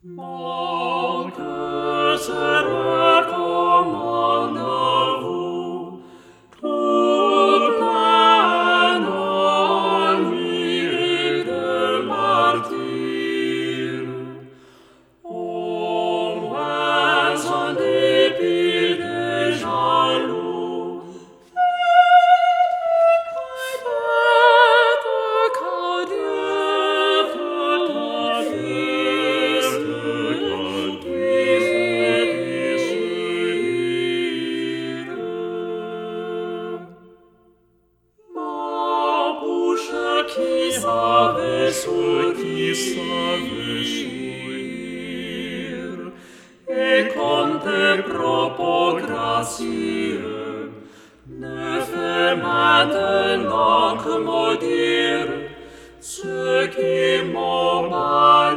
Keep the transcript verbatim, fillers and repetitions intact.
Mon cœur se recommande à vous, tout plein d'ennui et de martyre. Au moins en dépit des jaloux, faites qu'à Dieu votre Fils qui savait sourire, qui savait sourire, et comme tes propos gracieux ne fait maintenant que maudire ceux qui m'ont banni.